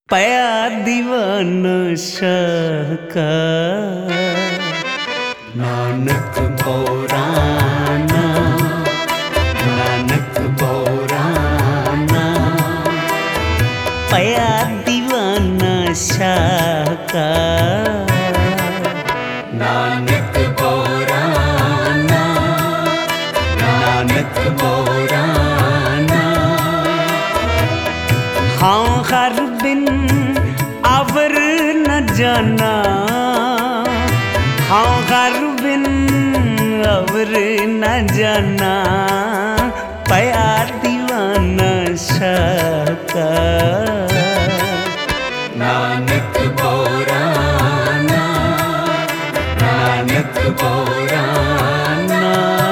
पया दीवाना शाह का नानक बोराना, नानक बोराना। पया दीवाना शाह का नानक बोराना, नानक बोराना। हाँ हर बिन अवर न जाना, हाँ हर बिन अवर न जाना। पया दीवाना शाह का नानक बोराना, नानक बोराना।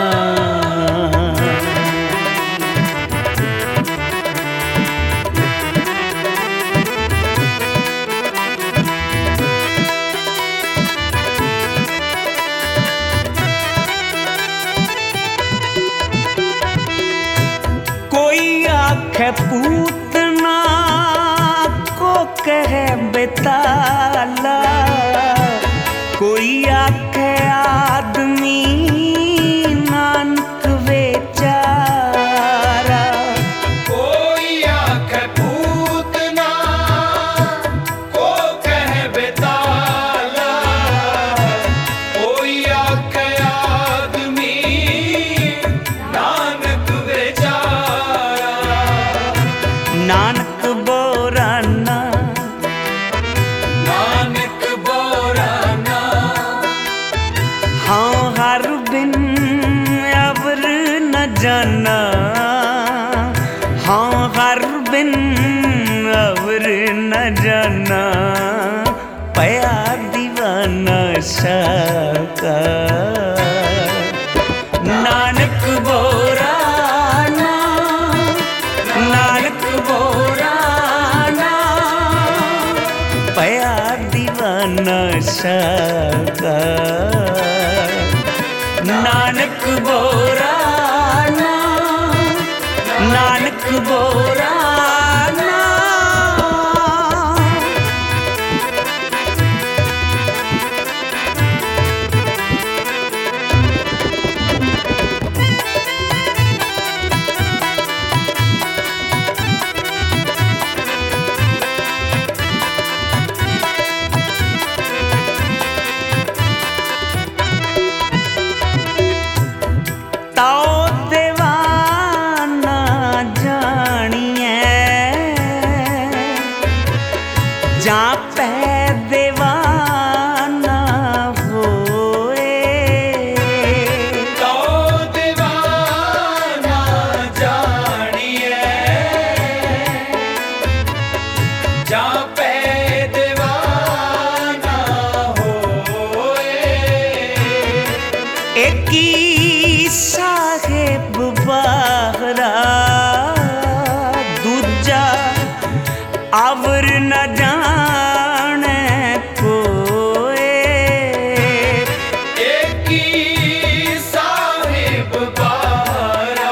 कोई आखे पूतना को कहे बेताला, कोई आखे आदमी नानक बेचारा। कोई आखे पूतना को कहे बेताला, कोई आखे आदमी नानक बेचारा। नानक बोराना, नानक बोराना। हाँ हर बिन अवर न जाना, हाँ हर बिन अवर न जाना। पया दीवाना शाह का नानक बोराना, नानक बोराना। पया दीवाना शाह का नानक बोराना, नानक बोराना। ताओ दीवाना जानिए, जा पे दीवाना होए। तो दीवाना जानिए, जा पे दीवाना होए। एक ही साहेब बाहरा, दूजा अवर न जाने कोए। एक ही साहिब बारा,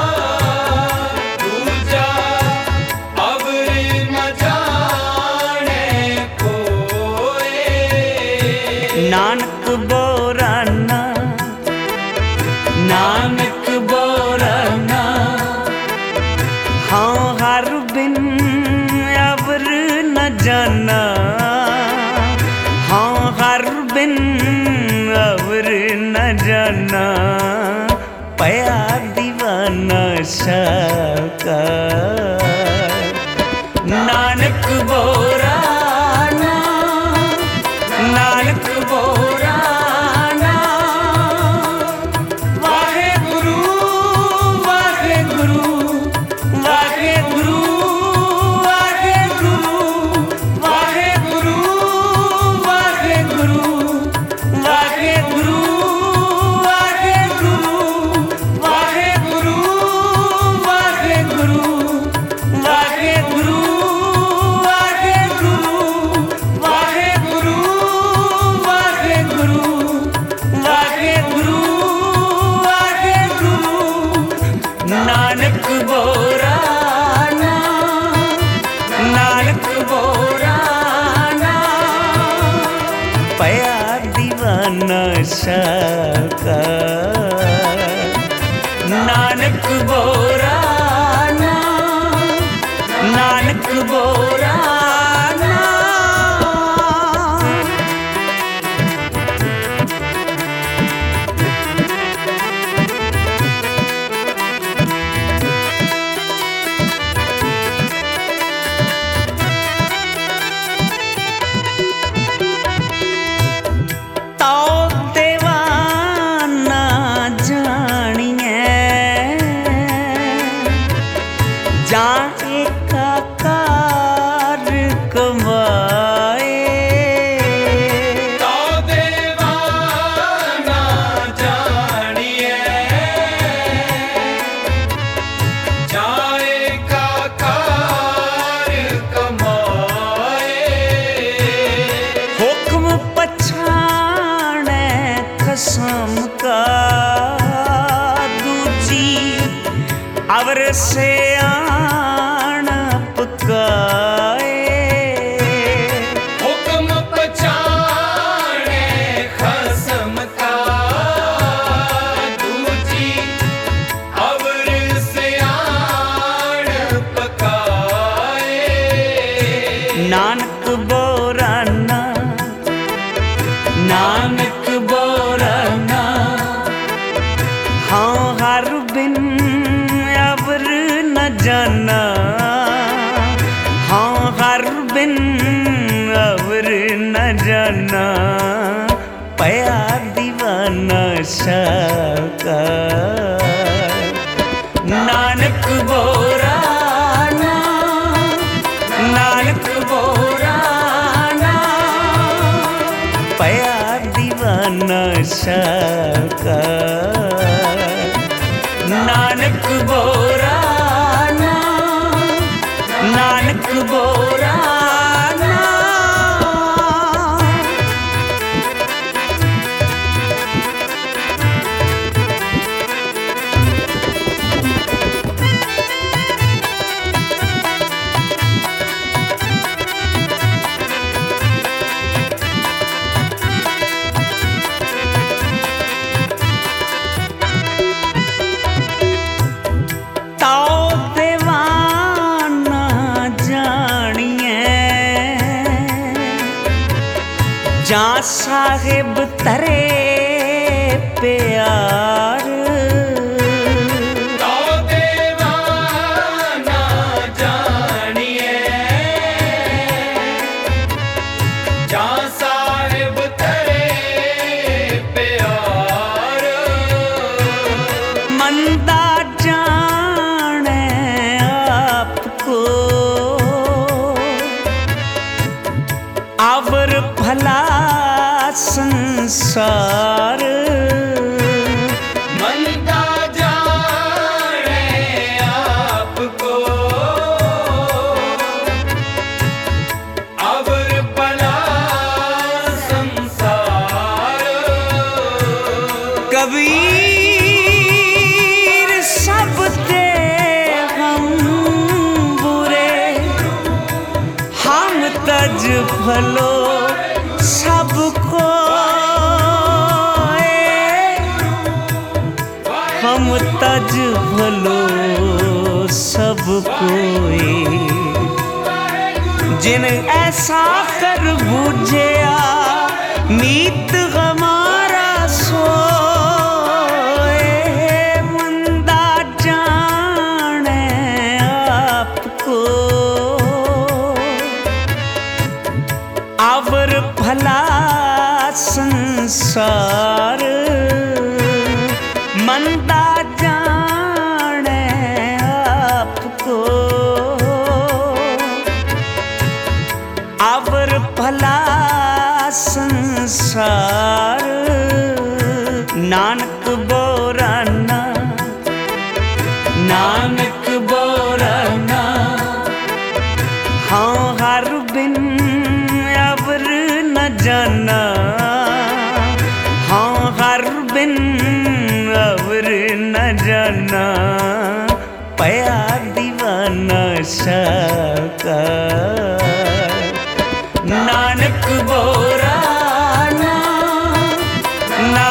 दूजा अवर न जाने कोई। नानक बोराना, नानक बोराना। हाँ हर बिन अवर न जाना, हाँ हर बिन अवर न जाना। पया दीवाना शाह का नानक बोराना, नानक बोराना। वाहे गुरु, वाहे गुरु, वाहे गुरु, वाहे गुरु, वाहे गुरु, वाहे गुरु, वाहे गुरु, वाहे गुरु, वाहे गुरु, वाहे गुरु, वाहे गुरु, वाहे नशा नानक बोरा ना, नानक बोरा ना। अवर से आन पकाए हुक्म पछाणे खसम का दूजी अवर से आन पकाए। नानक बोराना, नानक बोराना, हाँ हर बिन अवर न जाना, हाँ हर बिन अवर न जाना, पया दीवाना शाका। नानक बोराना, नानक बोराना, पया दीवाना शाका। नानक बोराना, नानक बोराना। जा साहिब तरे प्यार, तो देवाना जानिए। जा साहिब तरे प्यार, मंदा जाने आपको अवर भला संसार। मंदा जाने आपको अवर भला संसार। कबीर सब ते हम बुरे, हम तज भलो सबको, हम तज भलो सब कोई। जिन ऐसा कर बुझया मीत हमारा सोए। मंदा जाने आपको अवर भला संसार। मंदा जाने आपको अवर भला संसार। नानक बोराना, नानक बोराना, हाँ हर बिन अवर न जाना, हाँ हर बिन अवर न जाना, पया दीवाना शाका। नानक बोराना,